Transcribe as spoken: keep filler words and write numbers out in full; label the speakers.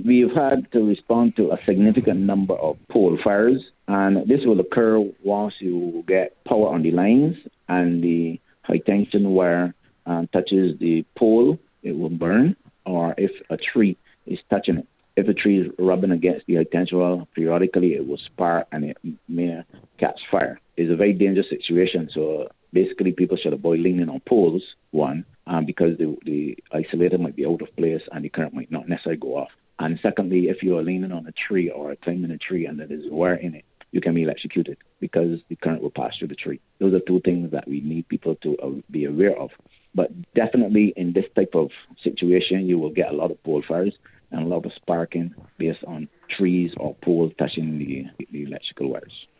Speaker 1: we've had to respond to a significant number of pole fires, and this will occur once you get power on the lines and the high tension wire um, touches the pole, it will burn, or if a tree is touching it. If a tree is rubbing against the high tension wire, periodically it will spark and it may catch fire. It's a very dangerous situation, so basically people should avoid leaning on poles, one, um, because the, the isolator might be out of place and the current might not necessarily go off. And secondly, if you are leaning on a tree or climbing a tree and there is wire in it, you can be electrocuted because the current will pass through the tree. Those are two things that we need people to uh, be aware of. But definitely in this type of situation, you will get a lot of pole fires and a lot of sparking based on trees or poles touching the, the electrical wires.